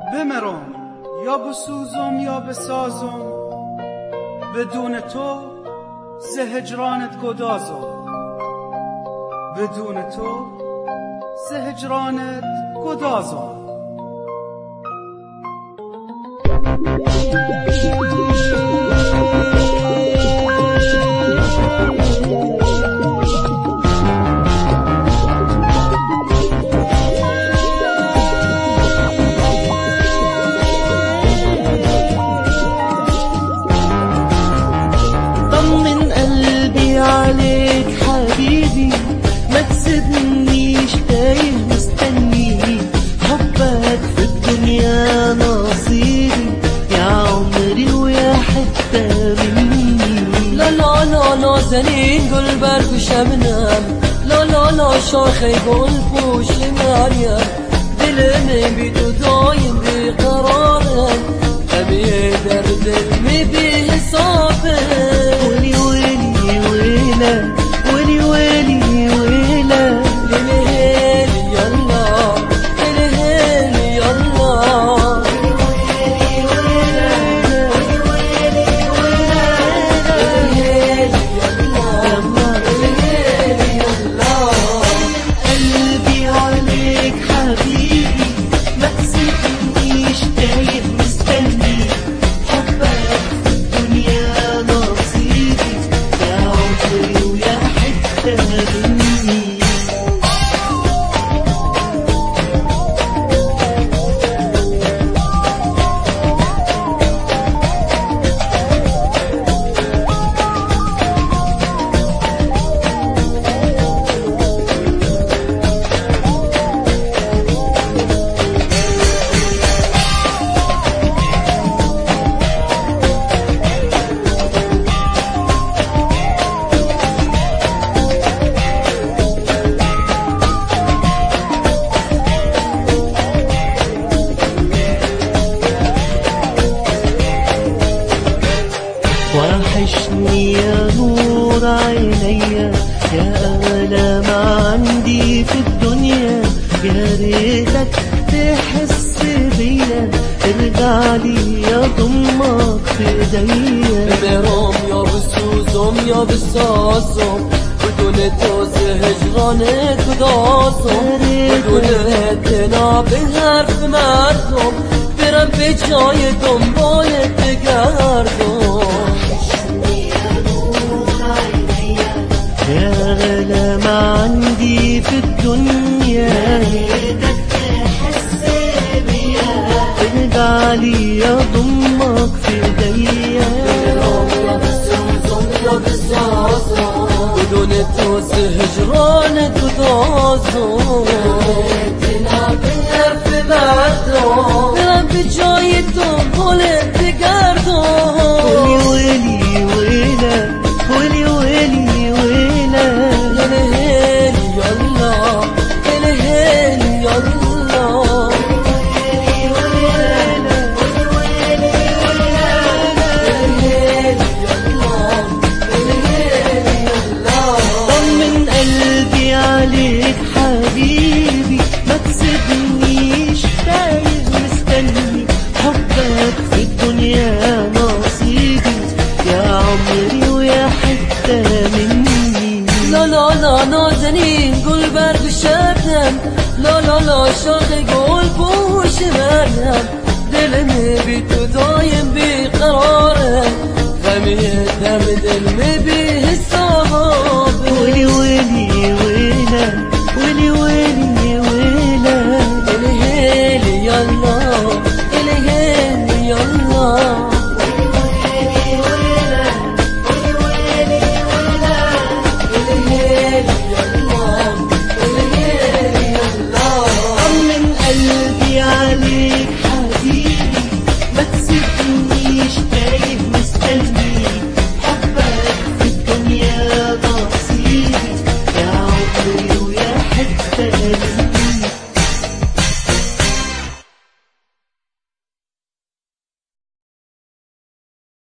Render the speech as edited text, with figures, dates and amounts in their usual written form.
بمرم یا بسوزم یا بسازم، بدون تو ز هجرانت گدازم، بدون تو ز هجرانت گدازم. عليك حبيبي ما تسيبنيش تايه مستني، حبك في الدنيا نصيبي يا عمري ويا حتة مني. لا لا لا نازنين قلبك وشمنام، لا لا لا شاخي قلب وشمانيا، دلني بيدو دايم بقرارك، أبي درد المي بحسابك. ويلي ويلي ويلا للهيلي يلا للهيلي يلا قلبي عليك حبيبي ما تسيبنيش تايه مستني، حبك في الدنيا نصيبي يا عمري ويا حتة مني. وحشني يا نور عينيا يا أغلى ما عندي في الدنيا، يا ريتك تحس بيا ارجع لي يا ضمك في ايديا. بمرم يا بسوزم يا بسازم، بدون توز هجرانك ودازم، بدون هدنا بحرف مردم، برم به جای دنبالت بگردم. يا أغلى ما عندي في الدنيا، ريتك تحس بيا ارجع لي يا ضمك في ايديا. يا بسوزم يا بسازم، بدون توز هجرانك ودازم، هدنا بحرف مردم، برم به جای دنبالت بگردم. ويلي ويلا ويلي ويلي ويلا للهيلي يلا للهيلي يلا طمن قلبي عليك حبيبي ما تسيبنيش تايه مستني، حبك في الدنيا نصيبي يا عمري ويا حتة مني. لا لا لا نازنين قلبك وشبنم، لا لا لا شاخي قلب وشمانم، دلني بيتو دايم بقرارك، غمي دم دلمي بحسابك.